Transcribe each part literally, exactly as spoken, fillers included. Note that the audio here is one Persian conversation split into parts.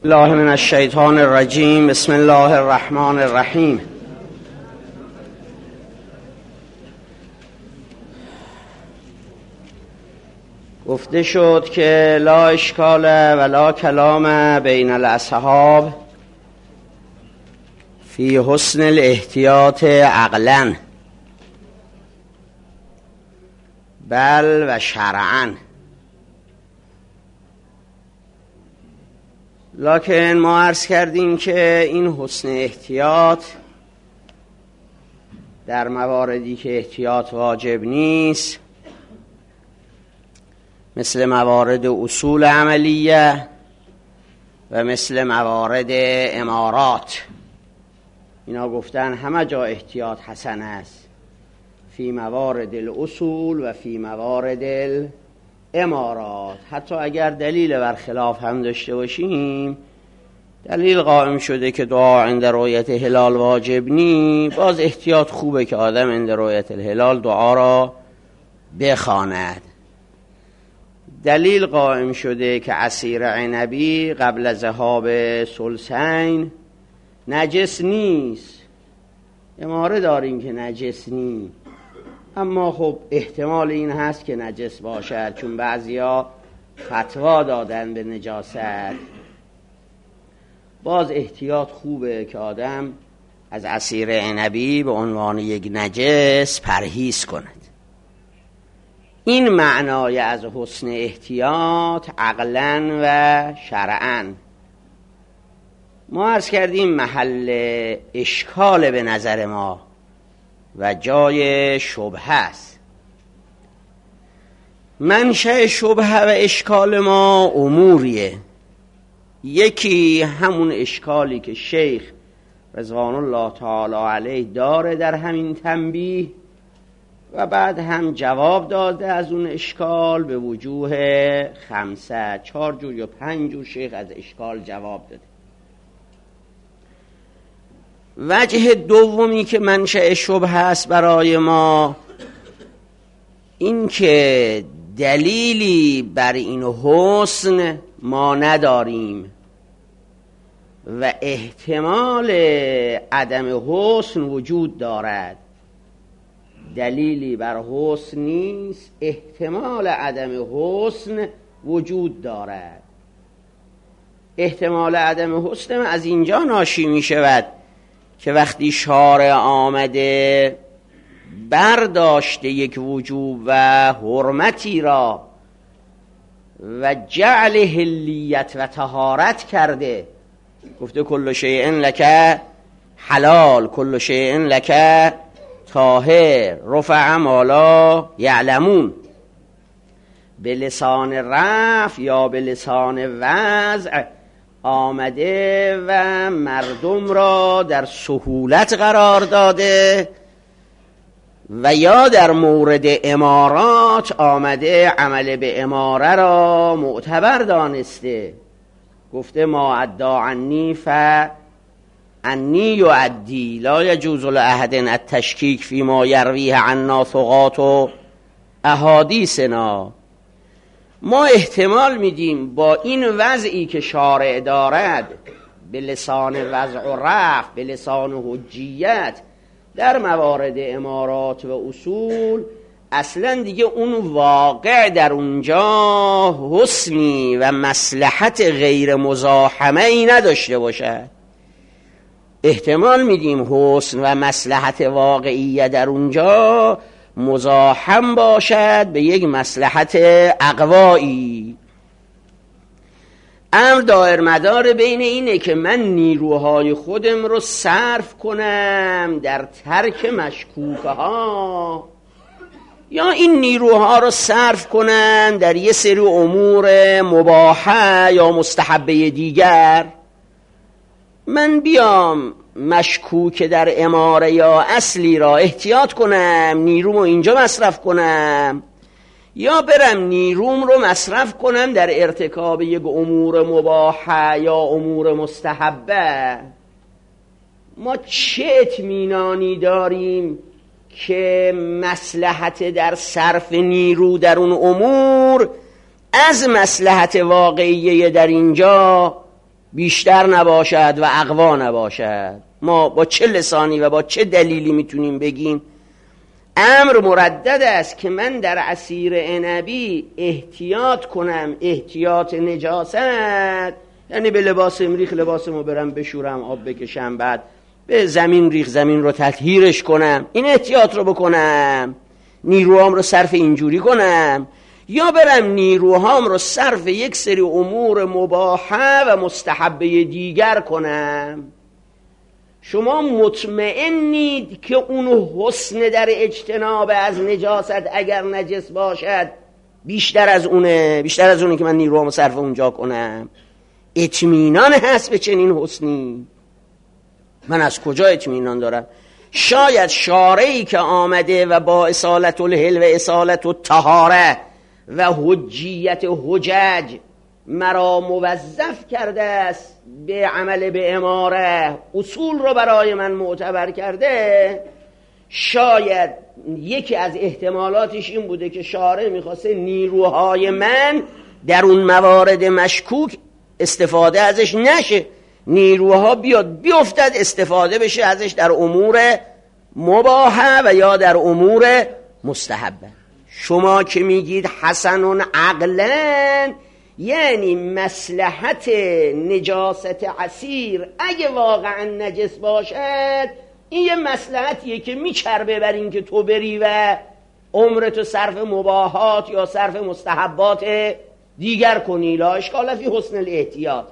الله من الشیطان الرجیم. بسم الله الرحمن الرحیم. گفته شد که لا اشکال ولا کلام بین الاصحاب فی حسن الاحتیاط عقلا بل و شرعا. لکن ما عرض کردیم که این حسن احتیاط در مواردی که احتیاط واجب نیست، مثل موارد اصول عملیه و مثل موارد امارات، اینا گفتن همه جا احتیاط حسن است، فی موارد الاصول و فی موارد الامارات. حتی اگر دلیل برخلاف هم داشته باشیم، دلیل قائم شده که دعا عند رؤیت هلال واجب نی، باز احتیاط خوبه که آدم عند رؤیت الهلال دعا را بخواند. دلیل قائم شده که عصیر عنبی قبل از ذهاب ثلثین نجس نیست، اماره داریم که نجس نیست، اما خب احتمال این هست که نجس باشد، چون بعضیا فتوا دادن به نجاست. باز احتیاط خوبه که آدم از عصیر عنبی به عنوان یک نجس پرهیز کند. این معنای از حسن احتیاط عقلاً و شرعاً. ما عرض کردیم محل اشکال به نظر ما و جای شبهه است. منشأ شبهه و اشکال ما اموریه. یکی همون اشکالی که شیخ رضوان الله تعالی علیه داره در همین تنبیه، و بعد هم جواب داده از اون اشکال به وجوه خمسه، چهار جور یا پنج جور شیخ از اشکال جواب داده. وجه دومی که منشأ شبهه است برای ما این که دلیلی بر این حسن ما نداریم و احتمال عدم حسن وجود دارد. دلیلی بر حسن نیست، احتمال عدم حسن وجود دارد. احتمال عدم حسن از اینجا ناشی می شود که وقتی شارع آمده برداشته یک وجوب و حرمتی را و جعل حلیت و طهارت کرده، گفته کل شیء لک حلال کل شیء لک طاهر رفع ما لا یعلمون، به لسان رفع یا به لسان وضع آمده و مردم را در سهولت قرار داده، و یا در مورد امارات آمده عمل به اماره را معتبر دانسته، گفته ما عدا عنی ف عنی یعدی لا یجوز لأحد التشکیک فی ما یرویه عنا ثقات و احادیثنا. ما احتمال میدیم با این وضعی که شارع دارد به لسان وضع و رفع، به لسان حجیت در موارد امارات و اصول، اصلا دیگه اون واقع در اونجا حسنی و مصلحت غیر مزاحمه ای نداشته باشد. احتمال میدیم حسن و مصلحت واقعی در اونجا مزاحم باشد به یک مصلحت اقوایی. امر دایر مدار بین اینه که من نیروهای خودم رو صرف کنم در ترک مشکوکه ها، یا این نیروها رو صرف کنم در یه سری امور مباحه یا مستحبه دیگر. من بیام مشکوک در اماره یا اصلی را احتیاط کنم، نیرومو اینجا مصرف کنم، یا برم نیروم رو مصرف کنم در ارتکاب یک امور مباحه یا امور مستحبه. ما چه اطمینانی داریم که مصلحت در صرف نیرو در اون امور از مصلحت واقعیه در اینجا بیشتر نباشد و اقوا نباشد. ما با چه لسانی و با چه دلیلی میتونیم بگیم امر مردد است که من در عصیر عنبی احتیاط کنم، احتیاط نجاست، یعنی به لباس ریخ لباسمو برم بشورم، آب بکشم، بعد به زمین ریخ زمین رو تطهیرش کنم، این احتیاط رو بکنم، نیروهام رو صرف اینجوری کنم، یا برم نیروهام رو صرف یک سری امور مباحه و مستحبه دیگر کنم. شما مطمئنید که اون حسن در اجتناب از نجاست اگر نجس باشد بیشتر از اونه، بیشتر از اونه که من نیروهامو صرف اونجا کنم؟ اطمینان هست به چنین حسنی؟ من از کجا اطمینان دارم؟ شاید شارعی که آمده و با اصالت الحل و اصالت الطهاره و حجیت حجج مرا موظف کرده است به عمل به اماره، اصول رو برای من معتبر کرده، شاید یکی از احتمالاتش این بوده که شارع میخواسته نیروهای من در اون موارد مشکوک استفاده ازش نشه، نیروها بیاد بیفتد استفاده بشه ازش در امور مباحه و یا در امور مستحبه. شما که میگید حسن عقلن، یعنی مصلحت نجاست عصیر اگه واقعا نجس باشد این یه مصلحتیه که میچربه بر این که تو بری و عمرتو صرف مباحات یا صرف مستحبات دیگر کنی. لا اشکال فی حسن الاحتیاط.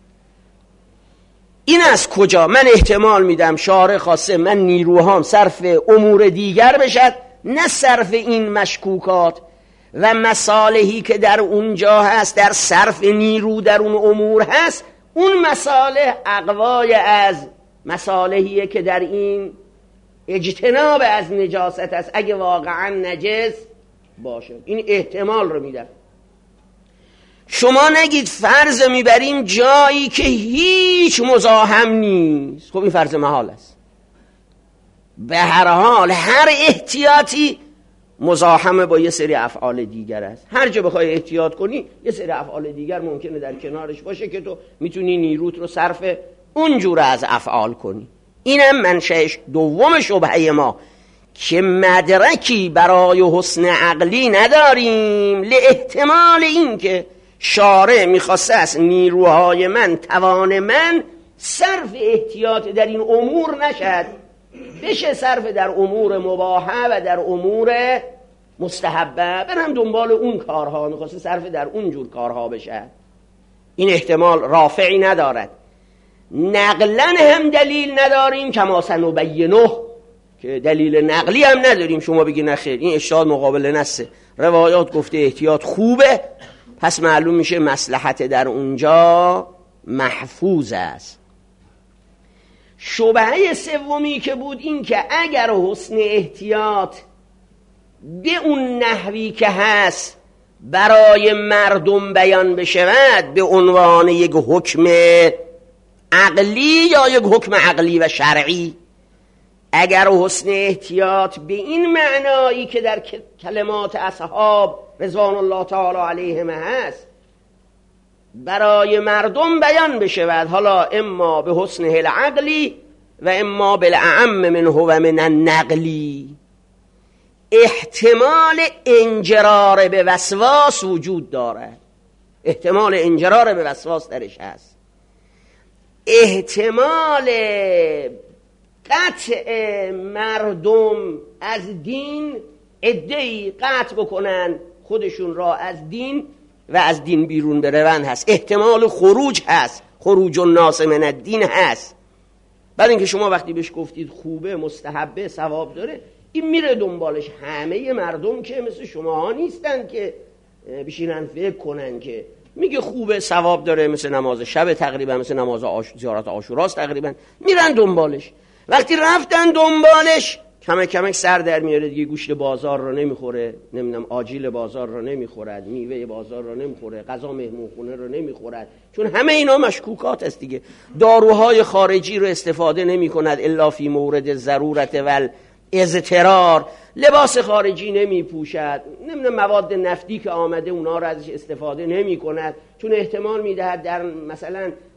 این از کجا؟ من احتمال میدم شارع خواسته من نیروهام صرف امور دیگر بشد، نه صرف این مشکوکات و مصالحی که در اونجا هست، در صرف نیرو در اون امور هست، اون مصالح اقوای از مصالحیه که در این اجتناب از نجاست است اگه واقعا نجس باشه. این احتمال رو میدم. شما نگید فرض میبریم جایی که هیچ مزاحم نیست، خب این فرض محال است. به هر حال هر احتیاطی مزاحمه با یه سری افعال دیگر است. هر جا بخوای احتیاط کنی یه سری افعال دیگر ممکنه در کنارش باشه که تو میتونی نیروت رو صرف اونجور از افعال کنی. اینم منشأش دوم شبهه ما که مدرکی برای حسن عقلی نداریم لاحتمال این که شارع میخواسته است نیروهای من، توان من صرف احتیاط در این امور نشد، بشه صرف در امور مباحه و در امور مستحبه، برم دنبال اون کارها، میخواسته صرف در اون جور کارها بشه. این احتمال رافعی ندارد. نقلن هم دلیل نداریم کما سنبینه، که دلیل نقلی هم نداریم شما بگی نخیر این اجتهاد مقابل نصه، روایات گفته احتیاط خوبه پس معلوم میشه مصلحت در اونجا محفوظ است. شبهه سومی که بود این که اگر حسن احتیاط به اون نحوی که هست برای مردم بیان بشود به عنوان یک حکم عقلی یا یک حکم عقلی و شرعی، اگر حسن احتیاط به این معنایی که در کلمات اصحاب رضوان الله تعالی علیهم هست برای مردم بیان بشود، حالا اما به حسن العقلی و اما بالاعم منه و من النقلی، احتمال انجرار به وسواس وجود دارد. احتمال انجرار به وسواس درش هست. احتمال قطع مردم از دین، عده‌ای قطع بکنن خودشون را از دین و از دین بیرون بروند هست. احتمال خروج هست، خروج الناس من الدین هست. بعد اینکه شما وقتی بهش گفتید خوبه، مستحبه، ثواب داره، این میره دنبالش. همه مردم که مثل شماها نیستن که بشینن فکر کنن که میگه خوبه، ثواب داره، مثل نماز شب تقریبا، مثل نماز آش... زیارت عاشوراست تقریبا، میرن دنبالش. وقتی رفتن دنبالش کمک کمک سر در میاره دیگه. گوشت بازار رو نمیخوره، نمیدونم آجیل بازار رو نمیخورد، میوه بازار رو نمیخوره، غذا مهمون خونه رو نمیخورد، چون همه اینا مشکوکات است دیگه. داروهای خارجی رو استفاده نمیکند الا فی مورد ضرورت و اضطرار، لباس خارجی نمیپوشد، نمیدونم مواد نفتی که آمده اونا رو ازش استفاده نمیکند، چون احتمال میدهد در مثلا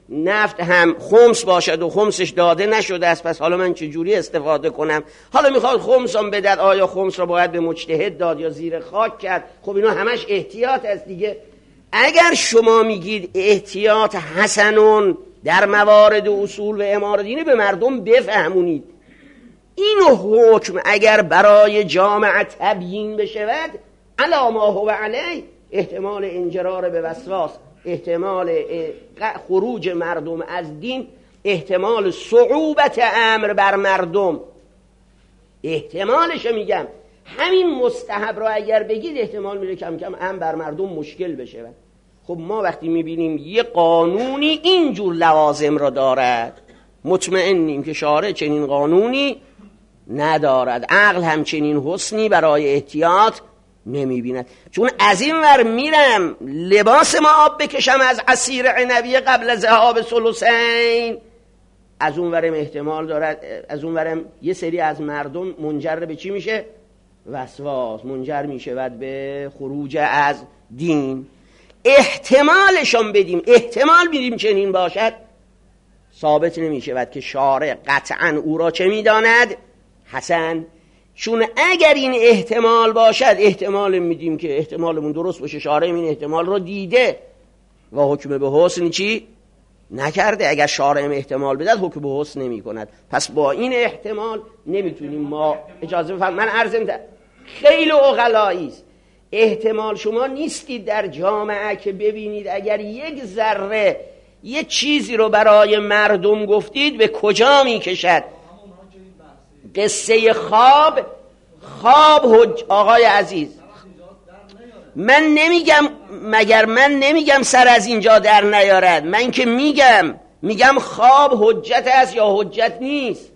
نفت هم خمس باشد و خمسش داده نشده است، پس حالا من چجوری استفاده کنم؟ حالا میخواد خمسم بدد، آیا خمس را باید به مجتهد داد یا زیر خاک کرد؟ خب اینا همش احتیاط است دیگه. اگر شما میگید احتیاط حسنون در موارد اصول و امارت، اینه به مردم بفهمونید. اینو حکم اگر برای جامعه تبیین بشود، علی ما هو علیه، احتمال انجرار به وسواس، احتمال خروج مردم از دین، احتمال صعوبت امر بر مردم، احتمالش میگم همین مستحب را اگر بگید احتمال میره کم کم امر بر مردم مشکل بشه. خب ما وقتی میبینیم یه قانونی اینجور لوازم را دارد، مطمئنیم که شارع چنین قانونی ندارد، عقل همچنین حسنی برای احتیاط نمیبیند. چون از این ور میرم لباس ما آب بکشم از عصیر عنبی قبل ذهاب ثلثین، از اون ورم احتمال دارد، از اون ورم یه سری از مردم منجر به چی میشه؟ وسواس، منجر میشود به خروج از دین. احتمالشون بدیم، احتمال میدیم چنین باشد، ثابت نمیشود که شارع قطعا او را چه میداند؟ حسن. چون اگر این احتمال باشد، احتمال میدیم که احتمالمون درست باشه، شارع این احتمال رو دیده و حکم به حسن چی نکرده. اگر شارع احتمال بدهد حکم به حسن نمی کند. پس با این احتمال نمیتونیم ما اجازه بفرمایید. من عرضم خیلی عقلایی است. احتمال شما نیستید در جامعه که ببینید اگر یک ذره یه چیزی رو برای مردم گفتید به کجا میکشد. قصه خواب، خواب حج... آقای عزیز من نمیگم، مگر من نمیگم سر از اینجا در نیارد، من که میگم میگم خواب حجت است یا حجت نیست؟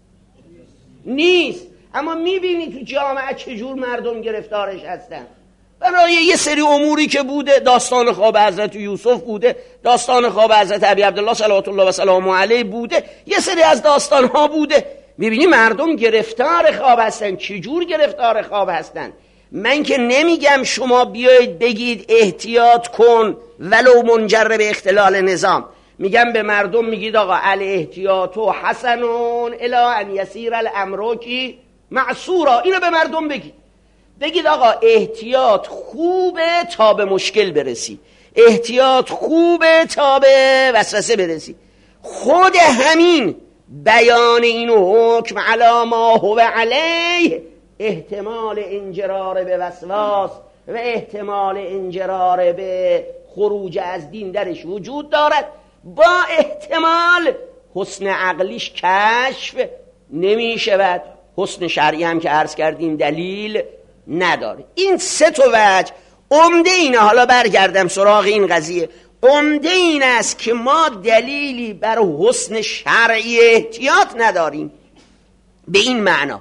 نیست. اما میبینی تو جامعه چجور مردم گرفتارش هستن برای یه سری اموری که بوده. داستان خواب حضرت یوسف بوده، داستان خواب حضرت ابی عبدالله صلوات الله و سلامه علیه بوده، یه سری از داستان ها بوده. میبینی مردم گرفتار خواب هستن. چجور گرفتار خواب هستن؟ من که نمیگم شما بیایید بگید احتیاط کن ولو منجر به اختلال نظام. میگم به مردم میگید آقا الاحتیاط حسنون الی ان یسیر الامر کی معصورا. اینو به مردم بگید. بگید آقا احتیاط خوبه تا به مشکل برسی، احتیاط خوبه تا به وسوسه برسی. خود همین بیان اینو حکم علی ما هو علیه احتمال انجرار به وسواس و احتمال انجرار به خروج از دین درش وجود دارد. با احتمال حسن عقلیش کشف نمی شود، حسن شرعی هم که عرض کردیم دلیل نداره. این سه تا وجه عمده اینه. حالا برگردم سراغ این قضیه. عمده این است که ما دلیلی بر حسن شرعی احتیاط نداریم، به این معنا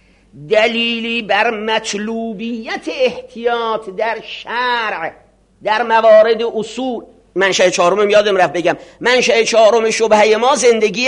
دلیلی بر مطلوبیت احتیاط در شرع در موارد اصول. منشأ چهارم یادم رفت بگم، منشأ چهارم شبهه ما زندگی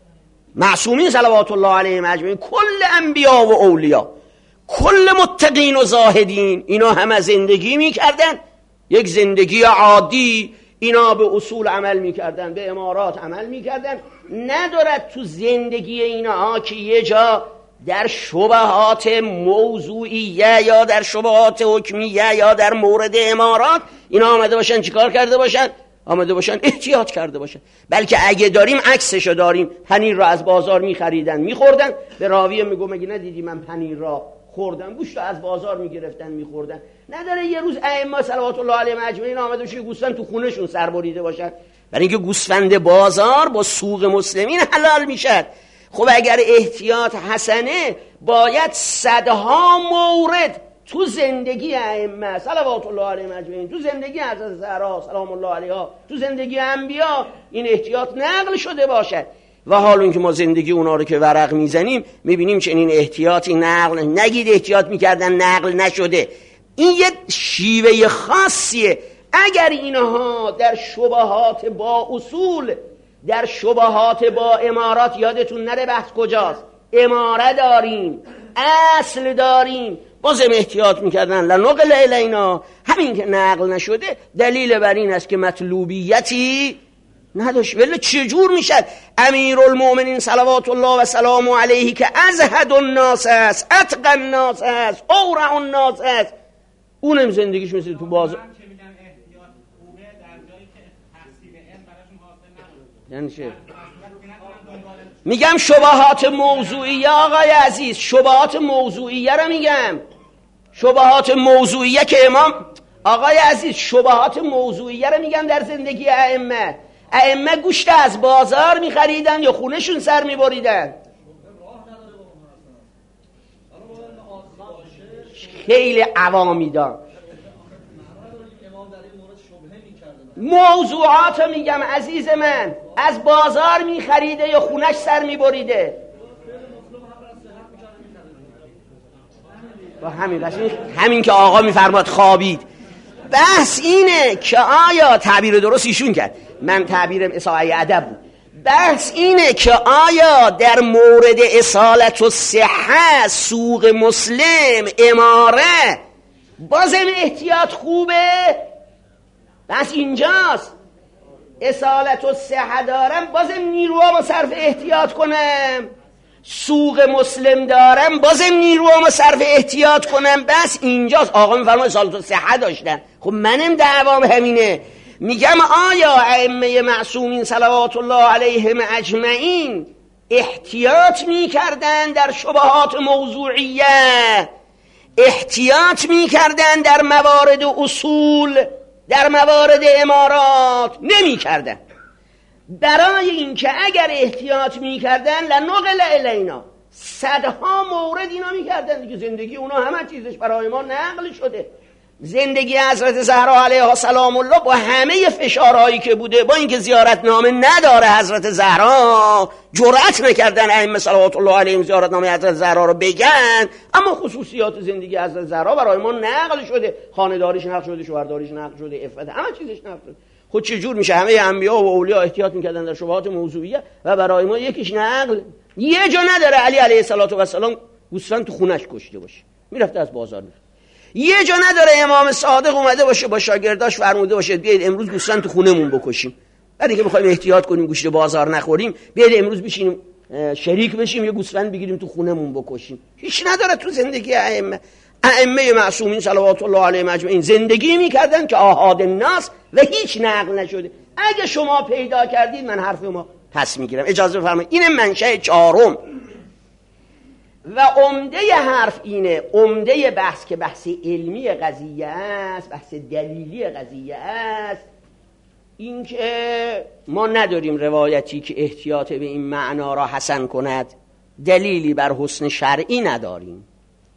معصومین صلوات الله علیهم اجمعین، کل انبیا و اولیا، کل متقین و زاهدین، اینا همه زندگی میکردن یک زندگی عادی. اینا به اصول عمل میکردن، به امارات عمل میکردن. ندارد تو زندگی اینا که یه جا در شبهات موضوعیه یا در شبهات حکمیه یا در مورد امارات اینا آمده باشن چیکار کرده باشن؟ آمده باشن احتیاط کرده باشن. بلکه اگه داریم عکسشو داریم. پنیر را از بازار میخریدن میخوردن، به راویه میگو مگه ندیدی من پنیر را خوردم؟ گوشت رو از بازار میگرفتن میخوردن. نداره یه روز ائمه صلوات الله علیهم اجمعین آمده باشن گوسفند تو خونهشون سر بریده باشن، برای اینکه گوسفند بازار با سوق مسلمین حلال میشد. خب اگر احتیاط حسنه باید صدها مورد تو زندگی ائمه صلوات الله علیهم اجمعین، تو زندگی حضرت زهرا سلام الله علیها، تو زندگی انبیا این احتیاط نقل شده باشد. و حال اون که ما زندگی اونا رو که ورق میزنیم میبینیم چنین احتیاطی نقل، نگید احتیاط میکردن نقل نشده. این یه شیوه خاصیه. اگر اینها در شبهات با اصول، در شبهات با امارات، یادتون نره بحث کجاست، اماره داریم، اصل داریم، بازم احتیاط میکردن لنقل الینا. همین که نقل نشده دلیل بر این است که مطلوبیتی نداشت. ولی چجور میشد امیرالمومنین صلوات الله و سلام علیه که ازهد الناس است، اتقى الناس است، اورع الناس است، اونم زندگیش مثل تو بازار. یعنی چه؟ میگم شبهات موضوعیه آقای عزیز، شبهات موضوعیه رو میگم، شبهات موضوعیه که امام آقای عزیز شبهات موضوعیه رو میگم در زندگی ائمه. ائمه گوشت از بازار میخریدن یا خونهشون سر میبریدن؟ خیلی عوامی دار موضوعات میگم عزیز من، از بازار میخریده یا خونش سر میبریده؟ با همین همین, همین که آقا میفرماد خوابید. بحث اینه که آیا تعبیر درست ایشون کرد، من تعبیرم اصاحه ادب بود. بحث اینه که آیا در مورد اصالت و صحه سوق مسلم اماره بازم احتیاط خوبه؟ بس اینجاست. اصالت و صحه دارم بازم نیروامو صرف احتیاط کنم، سوق مسلم دارم بازم نیروامو صرف احتیاط کنم. بس اینجاست. آقا میفرما اصالت و صحه داشتن، خب منم دعوام همینه. میگم آیا ائمه معصومین صلوات الله علیهم اجمعین احتیاط میکردن در شبهات موضوعیه، احتیاط میکردن در موارد اصول، در موارد امارات؟ نمیکردن. برای اینکه اگر احتیاط میکردن لنقل الینا، صدها مورد اینا میکردن دیگه. زندگی اونا همه چیزش برای ما نقل شده. زندگی حضرت زهرا علیها سلام الله با همه فشارهایی که بوده، با اینکه زیارتنامه نداره حضرت زهرا، جرأت نکردن ائمه صلوات الله علیهم زیارتنامه حضرت زهرا رو بگن، اما خصوصیات زندگی حضرت زهرا برای ما نقل شده. خانه‌داریش نقل شده، شوهرداریش نقل شده، عفت همه چیزش نقل شده. خود چجور میشه همه انبیا و اولیا احتیاط میکردن در شبهات موضوعیه و برای ما یکیش نقل؟ یه جا نداره علی علیه السلام گوسفند تو خونش کشته باشه، میرفته از بازار میرفت. یه جا نداره امام صادق اومده باشه با شاگرداش فرموده باشه بیاید امروز گوسفند تو خونمون بکشیم، برای اینکه میخوایم احتیاط کنیم گوشت بازار نخوریم، بیاید امروز بشینیم شریک بشیم یه گوسفند بگیریم تو خونمون بکشیم. هیچ نداره تو زندگی ائمه. ائمه معصومین صلوات الله علیهم اجمعین زندگی میکردن که آحاد الناس و هیچ نقل نشده. اگه شما پیدا کردید من حرف ما پس میگیرم. اجازه بفرمایید. این منشأ چهارم و عمده حرف اینه، عمده بحث که بحث علمی قضیه است، بحث دلیلی قضیه است، این که ما نداریم روایتی که احتیاط به این معنا را حسن کند، دلیلی بر حسن شرعی نداریم،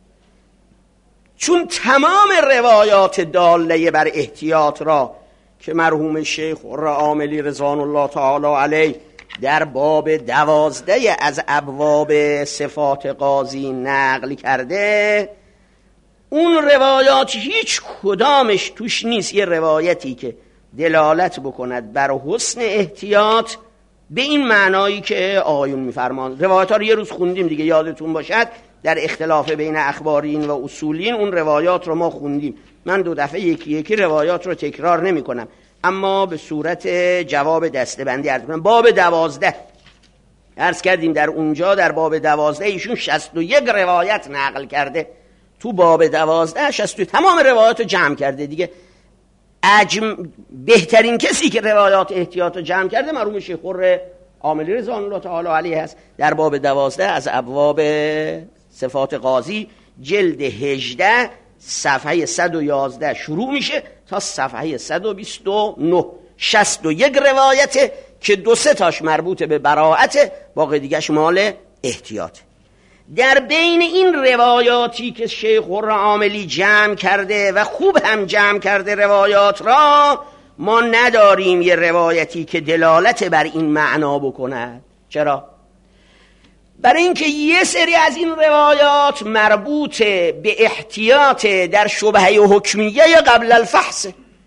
چون تمام روایات داله بر احتیاط را که مرحوم شیخ عاملی رضوان الله تعالی علیه در باب دوازده از ابواب صفات قاضی نقل کرده، اون روایات هیچ کدامش توش نیست یه روایتی که دلالت بکند بر حسن احتیاط به این معنایی که آقایون میفرمان. روایات ها رو یه روز خوندیم دیگه، یادتون باشد در اختلاف بین اخبارین و اصولین اون روایات رو ما خوندیم. من دو دفعه یکی یکی روایات رو تکرار نمی کنم، اما به صورت جواب دسته‌بندی عرض کنم. باب دوازده عرض کردیم در اونجا در باب دوازده ایشون شصت و یک روایت نقل کرده. تو باب دوازده شصت تمام روایات رو جمع کرده دیگه. اجم بهترین کسی که روایات احتیاط رو جمع کرده مرحوم شیخ عاملی رضوان الله تعالی علیه است. در باب دوازده از ابواب صفات قاضی جلد هجده صفحه صد و یازده شروع میشه تا صفحه صد و بیست و نه. شصت و یک روایته که دو سه تاش مربوط به براءت، باقی دیگهش مال احتیاط. در بین این روایاتی که شیخ عاملی جمع کرده و خوب هم جمع کرده روایات را، ما نداریم یه روایتی که دلالت بر این معنا بکنه. چرا؟ برای اینکه یه سری از این روایات مربوط به احتیاط در شبهه حکمیه قبل الفحص،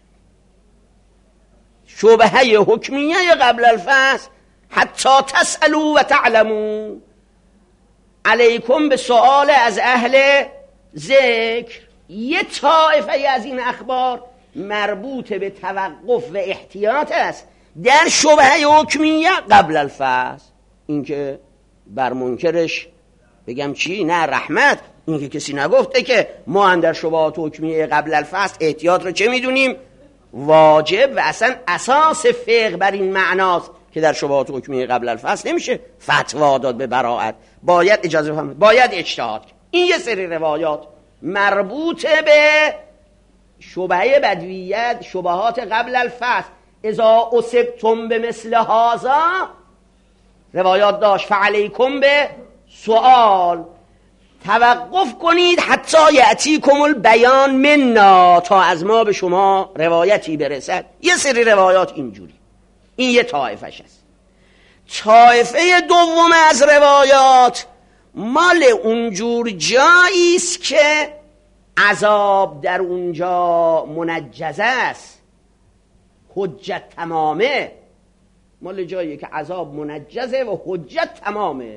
شبهه حکمیه قبل الفحص، حتی تسألوا و تعلموا، علیکم به سؤال از اهل ذکر. یه طائفه از این اخبار مربوط به توقف و احتیاط است، در شبهه حکمیه قبل الفصل. این که بر منکرش بگم چی؟ نه رحمت. این که کسی نگفته که ما هم در شبهات حکمیه قبل الفصل احتیاط رو چه میدونیم؟ واجب. و اصلا اساس فقه بر این معناست که در شبهات حکمیه قبل الفصل نمیشه فتوا داد به براءت، باید اجازه بفهمید، باید اجتهاد. این یه سری روایات مربوط به شبهه بدویت، شبهات قبل الفصل. اذا اصبتم به مثل هذا روایات داشت فعلیکم به سؤال، توقف کنید حتی یأتیکم البیان منا، تا از ما به شما روایتی برسد. یه سری روایات اینجوری. این یه طایفش است. طایفه دوم از روایات مال اونجور جایی است که عذاب در اونجا منجزه است، حجت تمامه. مال جایی که عذاب منجزه و حجت تمامه.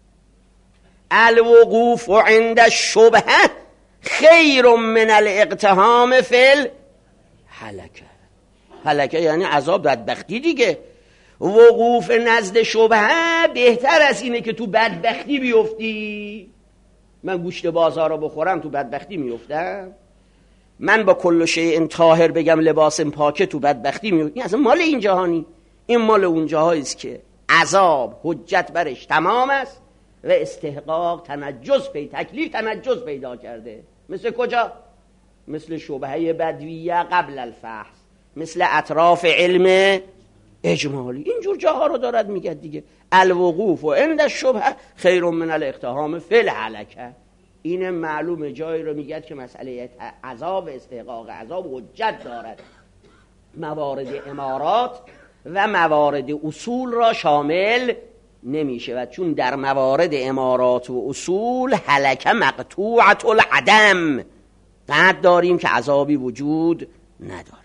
الوقوف عند الشبهه خیر من الاقتحام فی الهلکه. هلکه یعنی عذاب، بدبختی دیگه. وقوف نزد شبهه بهتر از اینه که تو بدبختی بیفتی. من گوشت بازار رو بخورم تو بدبختی میفتم؟ من با کل شیء طاهر بگم لباسم پاکه تو بدبختی میفتم؟ این اصلا مال این جهانی. این مال اون جاهاییست که عذاب حجت برش تمام است و استحقاق تنجز پی تکلیف تنجز پیدا کرده. مثل کجا؟ مثل شبهه بدویه قبل الفحص، مثل اطراف علم اجمالی. اینجور جاها رو دارد میگه دیگه. الوقوف و عند الشبهه خیر من الاقتحام فی الهلکه. این معلوم جایی رو میگه که مسئله عذاب، استحقاق عذاب حجت دارد. موارد امارات و موارد اصول را شامل نمیشه و چون در موارد امارات و اصول هلکه مقطوعة العدم، قطع داریم که عذابی وجود نداره.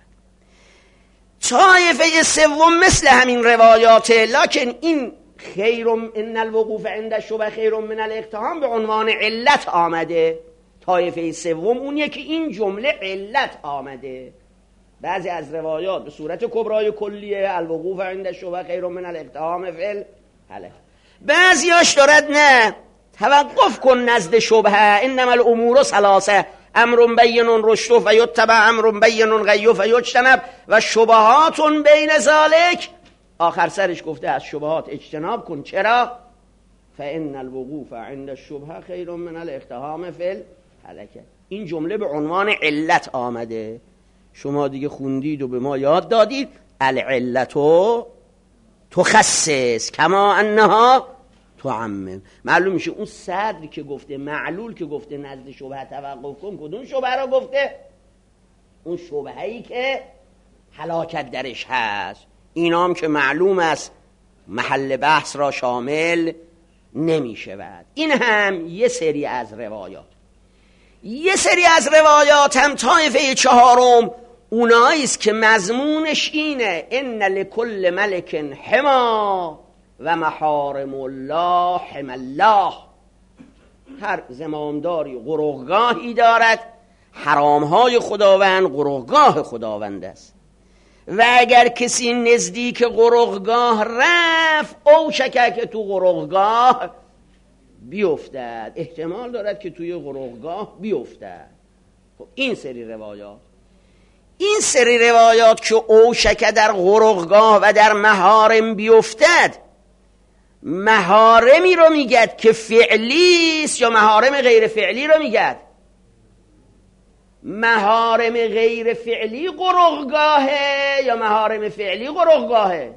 طایفه سوم مثل همین روایاته، لکن این خیر ان الوقوف عند الشبهه خیر من الاقتحام به عنوان علت آمده. طایفه سوم اونیه که این جمله علت آمده. بعضی از روایات به صورت کبرای کلیه الوقوف عند الشبهه خیر من الاقتحام فی الهلکه. بعضیاش دارد نه، توقف کن نزد شبهه. انما الامور ثلاثه امر بین رشد و یتبع امر بین غی فیجتنب و شبهات بین ذالک. آخر سرش گفته از شبهات اجتناب کن. چرا؟ فان الوقوف عند الشبهه خیر من الاقتحام فی الهلکه. این جمله به عنوان علت آمده. شما دیگه خوندید و به ما یاد دادید العلتو تخصص کما انها تعمم. معلوم میشه اون صدری که گفته، معلول که گفته نزد شبهه توقف کن، کدوم شبهه را گفته؟ اون شبهه‌ای که هلاکت درش هست. اینام که معلوم است محل بحث را شامل نمیشود. این هم یه سری از روایات. یه سری از روایات هم طایفه چهارم اوناییست که مضمونش اینه ان لکل ملک حما و محارم الله حما الله. هر زمامداری قرغگاهی دارد، حرامهای خداوند قرغگاه خداوند است و اگر کسی نزدیک قرغگاه رفت او شکه که تو قرغگاه بیفتد، احتمال دارد که توی قرغگاه بیفتد. خب این سری روایات، این سری روایات که او شکه در قرغگاه و در محارم بیفتد، محارمی رو میگد که فعلی است یا محارم غیر فعلی رو میگد؟ محارم غیر فعلی قرغگاهه یا محارم فعلی قرغگاهه؟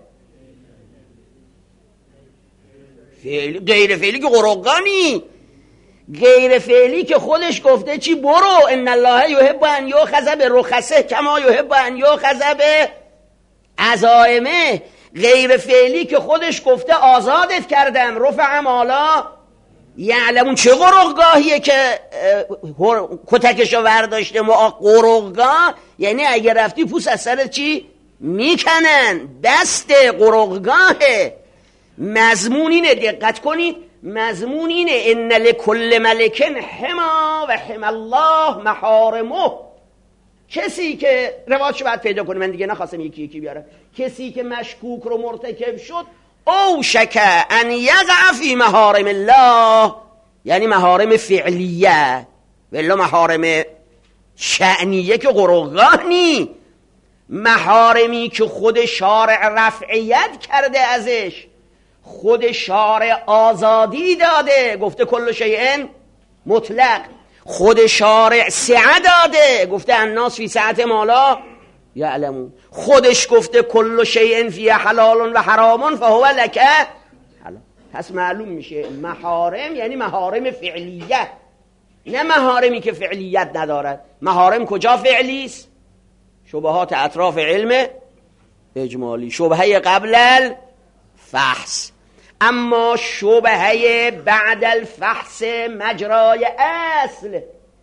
فعلی. غیر فعلی که قرغگاه نی. غیر فعلی که خودش گفته چی؟ برو ان الله یحب ان یؤخذ برخصه کما یحب ان یؤخذ بعزائمه. غیر فعلی که خودش گفته آزادت کردم رفع مالا یعلمون. چه قرغگاهیه که کتکشو ورداشته؟ ما قرغگاه یعنی اگر رفتی پوست از سرت چی میکنن، دست قرغگاهه. مضمون اینه، دقت کنید، مضمون اینه ان لکل ملک حما و حما الله محارمه. کسی که روایتشو باید پیدا کنه، من دیگه نخواستم یکی یکی بیارم. کسی که مشکوک رو مرتکب شد او شک ان یقع فی محارم الله، یعنی محارم فعلیه، ولی محارم شأنیه که قرقاه نی، محارمی که خود شارع رفعیت کرده ازش، خود شارع آزادی داده، گفته کل شیء مطلق، خود شارع سعه داده، گفته الناس فی سعة ما لا یعلمون، خودش گفته کل شیء فی حلال و حرام فهو لک حلال. پس معلوم میشه محارم یعنی محارم فعلیت، نه محارمی که فعلیت ندارد. محارم کجا فعلی است؟ شبهات اطراف علم اجمالی، شبهه قبل الفحص. اما شبهه بعد الفحص مجرای اصل،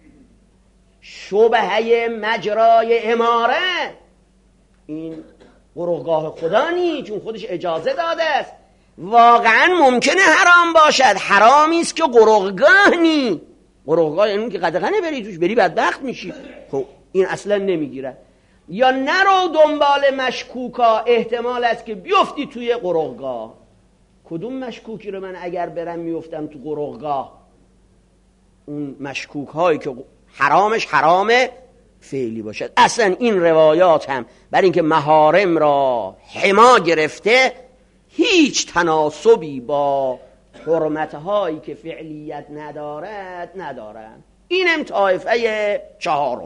شبهه مجرای اماره، این قرقاه خدا نی، چون خودش اجازه داده است. واقعا ممکنه حرام باشد، حرامی است که قرقاه نی. قرقاه یعنی که قدغنه بری توش، بری بدبخت میشی. خب این اصلا نمیگیره. یا نرو دنبال مشکوکا، احتمال است که بیفتی توی قرقاه. کدوم مشکوکی رو من اگر برم میفتم تو قرقاه؟ اون مشکوک هایی که حرامش حرام فعلی باشد. اصلا این روایات هم برای اینکه محارم را حما گرفته هیچ تناسبی با حرمتهایی که فعلیت ندارد ندارند. اینم طایفه چهارم.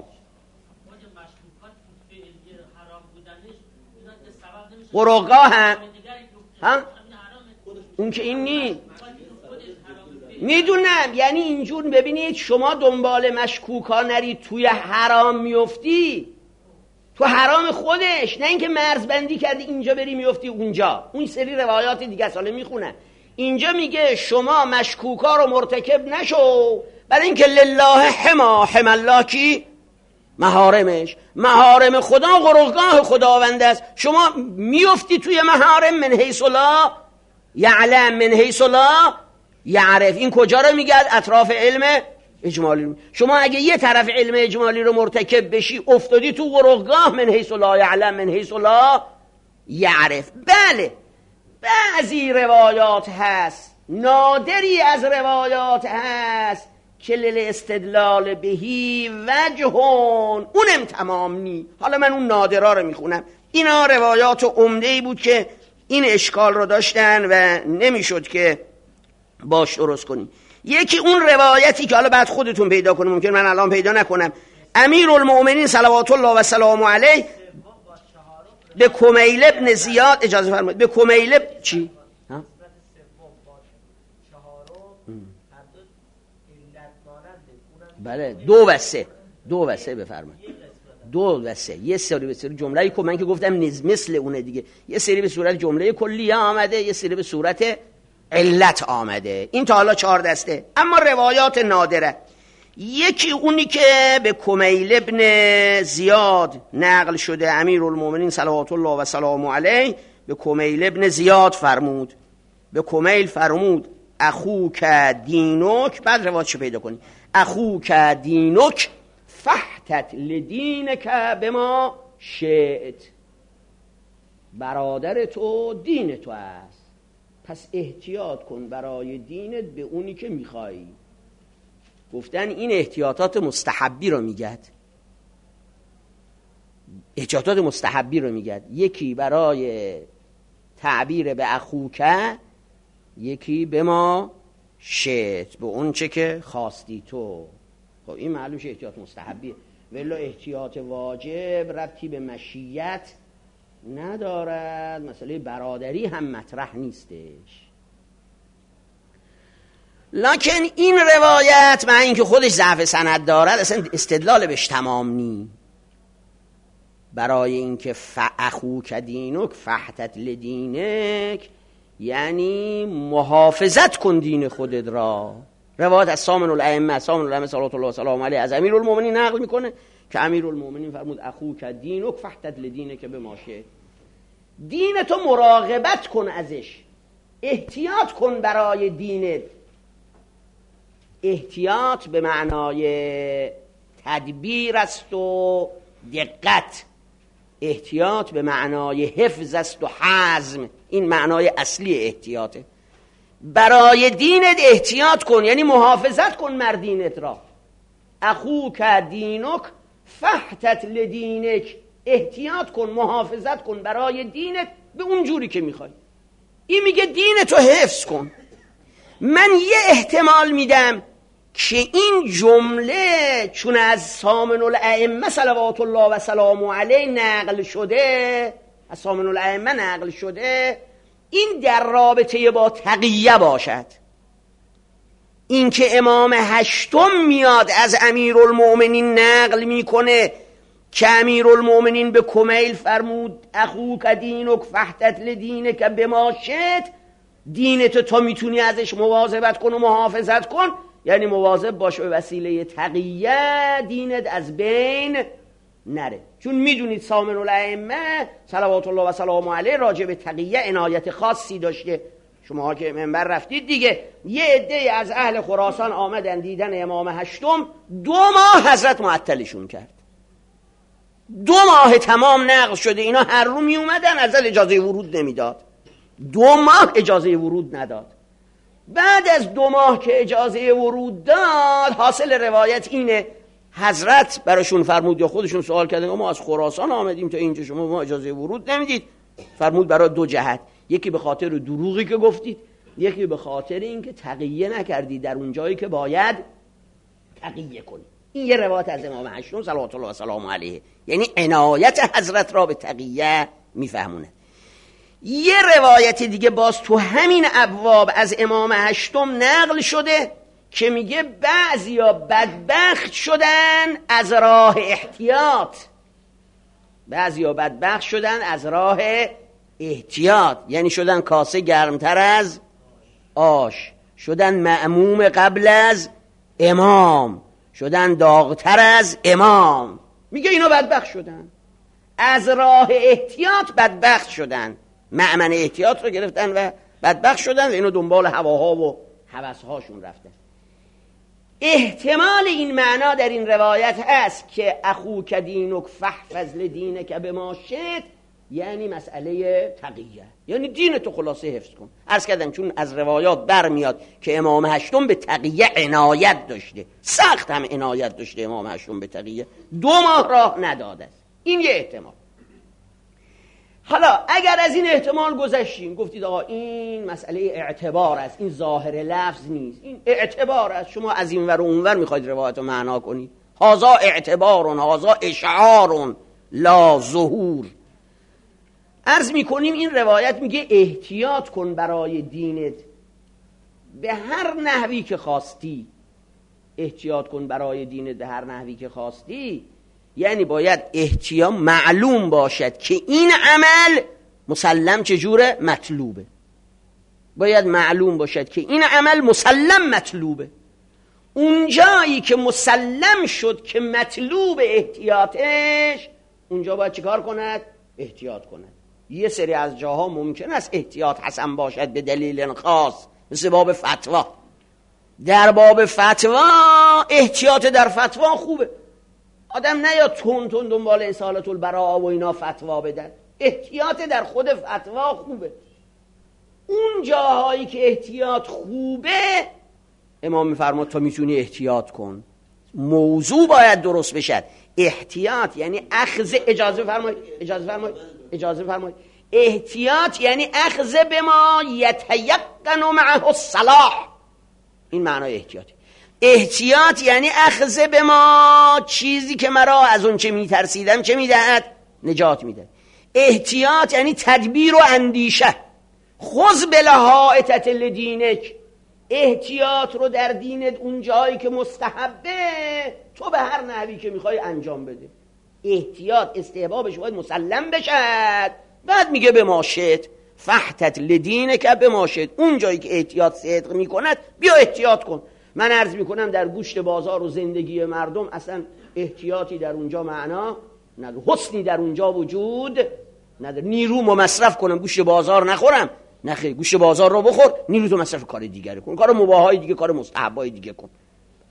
قرقاه هم هم اون که این نی میدونم، یعنی اینجور ببینید شما دنبال مشکوکا نرید توی حرام میفتی، تو حرام خودش، نه اینکه مرزبندی کردی اینجا بری میفتی اونجا. اون سری روایات دیگه ساله میخونن. اینجا میگه شما مشکوکا رو مرتکب نشو، برای اینکه لله حما، حما الله کی؟ محارمش. محارم خدا قرقاه خداوند است. شما میفتی توی محارم من حیث لا یعلم، من حیث لا یعرف. این کجا رو میگه؟ اطراف علم اجمالی رو. شما اگه یه طرف علم اجمالی رو مرتکب بشی افتادی تو قرقاه من حیث لا یعلم، من حیث لا یعرف. بله بعضی روایات هست، نادری از روایات هست که لیل استدلال بهی وجهون، اونم تمام نی. حالا من اون نادرها رو میخونم. اینا روایات عمده‌ای بود که این اشکال رو داشتن و نمیشد که باش درست کنی. یکی اون روایتی که حالا بعد خودتون پیدا کنیم، ممکن من الان پیدا نکنم، امیرالمؤمنین صلوات الله و سلام علیه به کمیل ابن زیاد، اجازه فرمایید، به کمیل ابن چی؟ ها؟ بله دو و سه، دو و سه بفرمایید. دو و سه، یه سری به سری جمله که من که گفتم مثل اونه دیگه، یه سری به صورت جمله کلیه آمده، یه سری به صورت علت آمده. این تا حالا چهار دسته. اما روایات نادره، یکی اونی که به کمیل ابن زیاد نقل شده، امیرالمؤمنین صلوات الله و سلام علیه به کمیل ابن زیاد فرمود، به کمیل فرمود اخوک دینک، بعد روایت چه پیدا کنی، اخوک دینک فحتت لدینک بما شئت، برادر تو دین تو است، پس احتیاط کن برای دینت به اونی که میخوایی. گفتن این احتیاطات مستحبی رو میگد، احتیاطات مستحبی رو میگد. یکی برای تعبیر به اخوکه، یکی به ما شئت، به اون چه که خواستی تو. خب این معلومش احتیاط مستحبیه، ولی احتیاط واجب ربطی به مشیت ندارد. مسئله برادری هم مطرح نیستش. لکن این روایت مع اینکه خودش ضعف سند دارد اصلا استدلال بهش تمام نی. برای اینکه فاخوک دینک فحتت لدینک یعنی محافظت کن دین خودت را. روایت از سامن الائمه، سامن الائمه صلوات الله و سلام علیه از امیرالمؤمنین نقل میکنه که امیرالمؤمنین فرمود اخوک دینک فحتت لدینک بما شئت، دین تو مراقبت کن ازش، احتیاط کن برای دینت. احتیاط به معنای تدبیر است و دقت. احتیاط به معنای حفظ است و حزم، این معنای اصلی احتیاطه. برای دینت احتیاط کن، یعنی محافظت کن مر دینت را. اخوک دینک فحتت لدینک، احتیاط کن، محافظت کن برای دینت به اون جوری که میخوای. این میگه دینتو حفظ کن. من یه احتمال میدم که این جمله چون از سامن الائمه صلوات الله و سلام علیه نقل شده، از سامن الائمه نقل شده، این در رابطه با تقیه باشد. این که امام هشتم میاد از امیرالمؤمنین نقل میکنه که امیرالمؤمنین به کمیل فرمود اخوک دینک فحتت لدینک بما شئت، دینت تو میتونی ازش مواظبت کن و محافظت کن، یعنی مواظب باش به وسیله تقیه دینت از بین نره. چون میدونید سامن الائمه صلوات الله و سلام علیه راجع به تقیه عنایت خاصی داشته. شما که منبر رفتید دیگه، یه عده از اهل خراسان آمدن دیدن امام هشتم، دو ماه حضرت معطلشون کرد. دو ماه تمام نقل شده، اینا هر رو می اومدن از اجازه ورود نمیداد، دو ماه اجازه ورود نداد. بعد از دو ماه که اجازه ورود داد، حاصل روایت اینه حضرت براشون فرمود، یا خودشون سوال کردن ما از خراسان آمدیم تا اینجا شما ما اجازه ورود نمیدید. فرمود برای دو جهت، یکی به خاطر دروغی که گفتید، یکی به خاطر اینکه تقیه نکردید در اون جایی که باید تقیه کنید. این یه روایت از امام هشتم صلوات الله و سلام علیه، یعنی عنایت حضرت را به تقیه میفهمونه. یه روایت دیگه باز تو همین ابواب از امام هشتم نقل شده که میگه بعضیا بدبخت شدن از راه احتیاط، بعضیا بدبخت شدن از راه احتیاط، یعنی شدن کاسه گرمتر از آش، شدن مأموم قبل از امام، شدن داغتر از امام. میگه اینا بدبخت شدن، از راه احتیاط بدبخت شدن، مأمن احتیاط رو گرفتن و بدبخت شدن و اینو دنبال هواها و هوسهاشون رفتن. احتمال این معنا در این روایت هست که اخوک دینک فاحفظ لدینک بما شئت، یعنی مسئله تقیه، یعنی دین تو خلاصه حفظ کن. عرض کردم چون از روایات برمیاد که امام هشتم به تقیه عنایت داشته، سخت هم عنایت داشته امام هشتم به تقیه، دو ماه راه نداده. این یه احتمال. حالا اگر از این احتمال گذشتیم، گفتید آقا این مسئله اعتبار است، این ظاهر لفظ نیست، این اعتبار است، شما از این ور و اون ور میخواید روایت رو معنا کنید، هذا اعتبارون هذا اشعارون لا ظهور. عرض میکنیم این روایت میگه احتیاط کن برای دینت به هر نحوی که خواستی، احتیاط کن برای دینت به هر نحوی که خواستی، یعنی باید احتیاط معلوم باشد که این عمل مسلم چجوره مطلوبه، باید معلوم باشد که این عمل مسلم مطلوبه. اون جایی که مسلم شد که مطلوب احتیاطش، اونجا باید چیکار کند؟ احتیاط کند. یه سری از جاها ممکن است احتیاط حسن باشد به دلیل خاص، مثل باب فتوا. در باب فتوا احتیاط در فتوا خوبه، آدم نیا تون تون دنبال اصالت البراء و اینا فتوا بدن، احتیاط در خود فتوا خوبه. اون جاهایی که احتیاط خوبه امام میفرماد تو میتونی احتیاط کن، موضوع باید درست بشد. احتیاط یعنی اخذ، اجازه فرمایید اجازه فرمایید اجازه فرمایید احتیاط یعنی اخذ به ما یتیقن معه الصلاح، این معنای احتیاط. احتیاط یعنی اخذ به ما چیزی که مرا از اون چه میترسیدم چه میدهد؟ نجات میده. احتیاط یعنی تدبیر و اندیشه. خذ بلحائطة لدینک، احتیاط رو در دینت اون جایی که مستحبه تو به هر نحوی که میخوای انجام بده. احتیاط استحبابش باید مسلم بشد. بعد میگه به ما شئت فاحتت لدینک بما شئت، اون جایی که احتیاط صدق میکند بیا احتیاط کن. من عرض میکنم در گوشت بازار و زندگی مردم اصلا احتیاطی در اونجا معنا نداره، حسنی در اونجا وجود نداره. نیرو مصرف کنم گوشت بازار نخورم، نخیر، گوشت بازار رو بخور، نیرو تو مصرف کار دیگه کن، کار مباحای دیگه، کار مستحبای دیگه کن.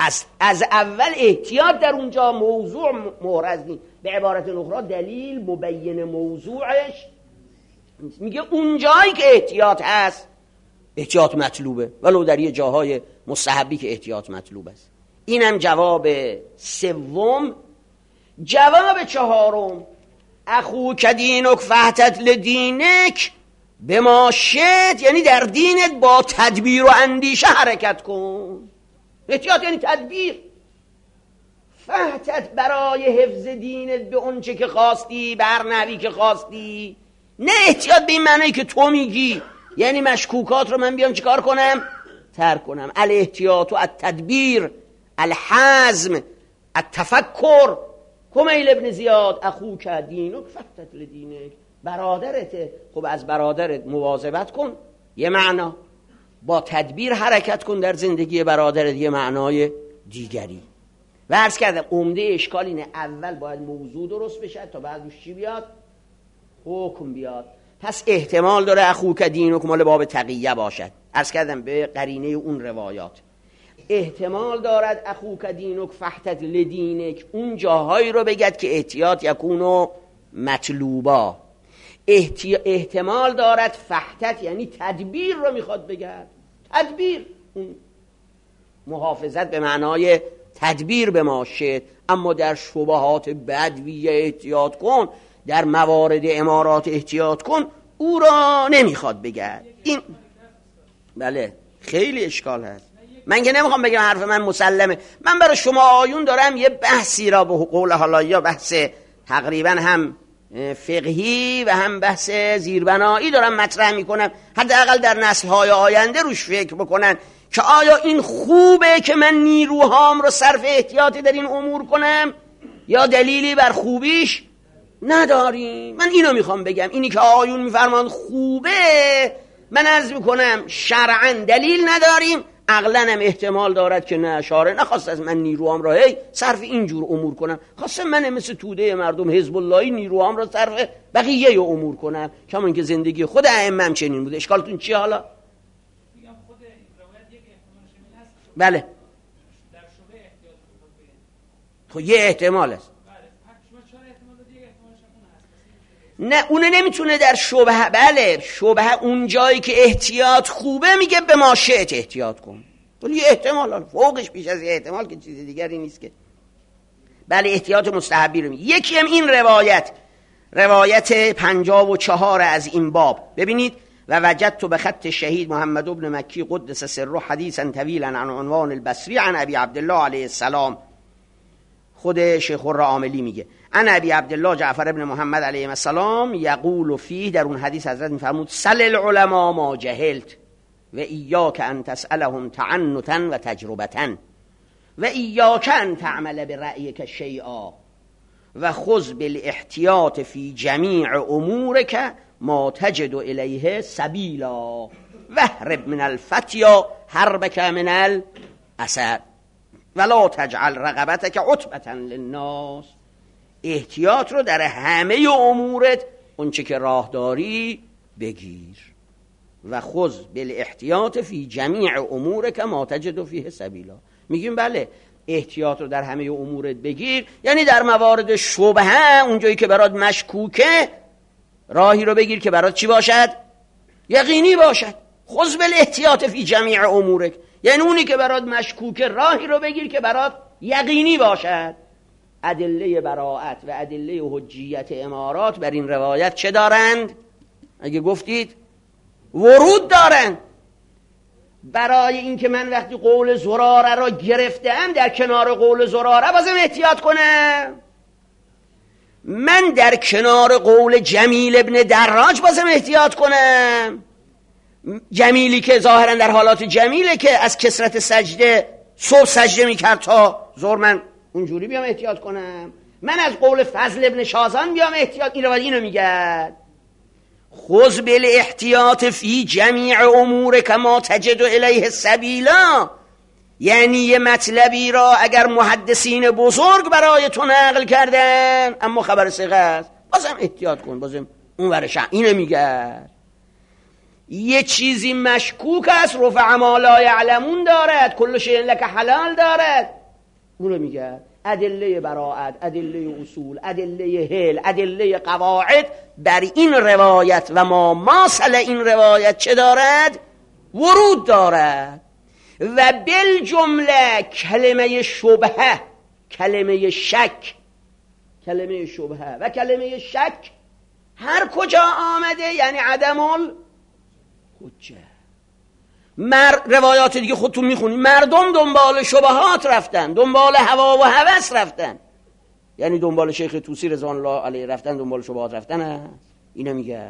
از, از اول احتیاط در اونجا موضوع محرز نیست. به عبارت اخرى دلیل مبین موضوعش میگه اونجایی که احتیاط هست احتیاط مطلوبه، ولو در یه جاهای مستحبی که احتیاط مطلوب است. اینم جواب سوم. جواب چهارم، اخوک دینک فحتت لدینک بما شئت، یعنی در دینت با تدبیر و اندیشه حرکت کن. احتیاط یعنی تدبیر. فحتت برای حفظ دینت به اونچه که خواستی، بر نحوی که خواستی. نه احتیاط به این معنی که تو میگی یعنی مشکوکات رو من بیام چیکار کنم؟ ترک کنم. الاحتیاط و التدبیر، الحزم، التفکر. کمیل ابن زیاد اخوک دینک فحتت لدینک، برادرته، خب از برادرت مواظبت کن یه معنا، با تدبیر حرکت کن در زندگی برادرت یه معنای دیگری. و عرض کردم عمده اشکال اینه اول باید موضوع درست بشه تا بعدش چی بیاد؟ حکم بیاد. پس احتمال داره اخوک دینک مال باب تقیه باشد. عرض کردم به قرینه اون روایات احتمال دارد اخوک دینک فحتت لدینک اون جاهایی رو بگد که احتیاط یکونو مطلوبا. احتی... احتمال دارد فحتت یعنی تدبیر رو میخواد بگد. تدبیر اون محافظت به معنای تدبیر به ما شد. اما در شبهات بدویه احتیاط کن، در موارد امارات احتیاط کن، او را نمیخواد بگد. این بله خیلی اشکال هست. من که نمیخوام بگم حرف من مسلمه، من برای شما آیون دارم یه بحثی را به قول حالا یا بحث تقریبا هم فقهی و هم بحث زیربنایی دارم مطرح میکنم، حداقل در نسل‌های آینده روش فکر بکنن که آیا این خوبه که من نیروهام رو صرف احتیاطی در این امور کنم یا دلیلی بر خوبیش نداریم. من اینو میخوام بگم، اینی که آیون میفرمان خوبه، من عرض میکنم شرعاً دلیل نداریم، عقلاً هم احتمال دارد که نه، شارع نخواست از من نیروهام را هی صرف اینجور امور کنم، خواسته من مثل توده مردم حزب اللهی نیروهام را صرف بقیه امور کنم، کما اینکه زندگی خود ائمه چنین بوده. اشکالتون چیه حالا؟ بله خب یه احتمال است. نه اونه نمیتونه در شبهه. بله شبهه اون جایی که احتیاط خوبه میگه به ما شئت احتیاط کن، ولی یه احتمال فوقش بیش از یه احتمال که چیز دیگری نیست که. بله احتیاط مستحبی رو میگه. یکی هم این روایت روایت پنجاه و چهار از این باب ببینید. و وجدت به خط شهید محمد ابن مکی قدس سره حدیثا طویلا عن عنوان البصری عن ابی عبدالله علیه السلام. خود شیخ الرعاملی میگه عن ابی عبدالله جعفر ابن محمد علیه السلام یقول فیه، در اون حدیث حضرت میفرمود سل العلماء ما جهلت و ایاک ان تسألهم تعنتا و تجربتا و ایاک ان تعمل برأیک شیئا و خذ بالاحتیاط فی جمیع امورک ما تجد الیه سبیلا وهرب من الفتیا حربک من الاسد ولا تجعل رقبتک عتبة للناس. احتیاط رو در همه امورت اونچه که راه داری بگیر. و خذ بالاحتیاط فی جمیع امورک ما تجد فیه سبیلا. میگیم بله احتیاط رو در همه امورت بگیر، یعنی در موارد شبهه اونجایی که برات مشکوکه راهی رو بگیر که برات چی باشد؟ یقینی باشد. خذ بالاحتیاط فی جمیع امورک، یعنی اونی که برات مشکوکه راهی رو بگیر که برات یقینی باشد. ادله براءت و ادله حجیت امارات بر این روایت چه دارند؟ اگه گفتید ورود دارند. برای اینکه من وقتی قول زراره را گرفتم در کنار قول زراره بازم احتیاط کنم، من در کنار قول جمیل ابن دراج بازم احتیاط کنم. جمیلی که ظاهرا در حالات جمیله که از کثرت سجده صبح سجده میکرد تا ظهر، من اونجوری بیام احتیاط کنم. من از قول فضل ابن شازان بیام احتیاط. این رو اینو میگه خذ بالاحتیاط فی جمیع امورک ما تجد الیه سبیلا، یعنی یه مطلبی را اگر محدثین بزرگ برای تو نقل کردن اما خبر ثقه است بازم احتیاط کن، بازم اون ورشن. اینو میگه یه چیزی مشکوک است، رفع ما لا یعلمون دارد، کل شیء لک حلال دارد، اون رو میگه. ادله براءت، ادله اصول، ادله حل، ادله قواعد بر این روایت و ما ماثل این روایت چه دارد؟ ورود دارد. و بالجمله کلمه شبهه، کلمه شک، کلمه شبهه و کلمه شک هر کجا آمده یعنی عدم الحجه. مر... روایات دیگه خودتون میخونید، مردم دنبال شبهات رفتن، دنبال هوا و هوس رفتن، یعنی دنبال شیخ طوسی رضوان الله علیه رفتن، دنبال شبهات رفتن هست. اینو میگه.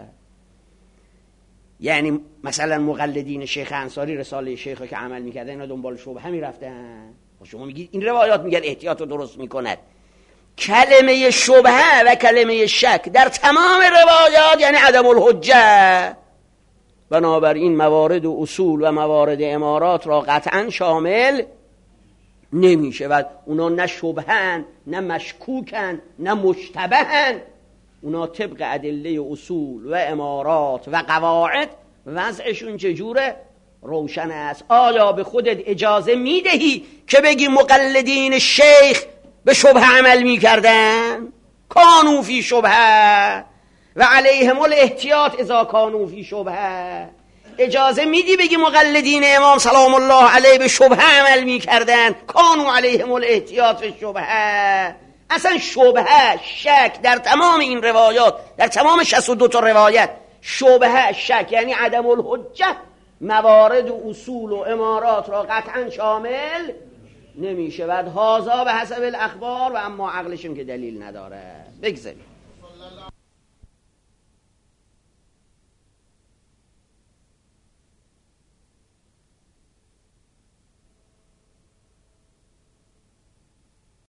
یعنی مثلا مقلدین شیخ انصاری رساله شیخ که عمل میکردن اینا دنبال شبهه میرفتن. شما میگید این روایات میگن احتیاط رو درست میکند. کلمه شبهه و کلمه شک در تمام روایات یعنی عدم الحجه. بنابراین موارد و اصول و موارد امارات را قطعا شامل نمیشه و اونا نه شبهن، نه مشکوکن، نه مشتبهن. اونا طبق ادله اصول و امارات و قواعد وضعشون چجوره؟ روشن است. آیا به خودت اجازه میدهی که بگی مقلدین شیخ به شبهه عمل میکردن؟ کانوا فی شبهه و علیهم الاحتیاط اذا کانوا فی شبهه. اجازه میدی بگی مقلدین امام سلام الله علیه به شبهه عمل میکردن؟ کانوا علیهم الاحتیاط فی شبهه. اصلا شبهه، شک در تمام این روایات، در تمام شصت و دو تا روایت، شبهه، شک یعنی عدم الحجه، موارد و اصول و امارات را قطعا شامل نمیشه. بعد هازا به حسب الاخبار و اما عقلشون که دلیل نداره. بگذاریم.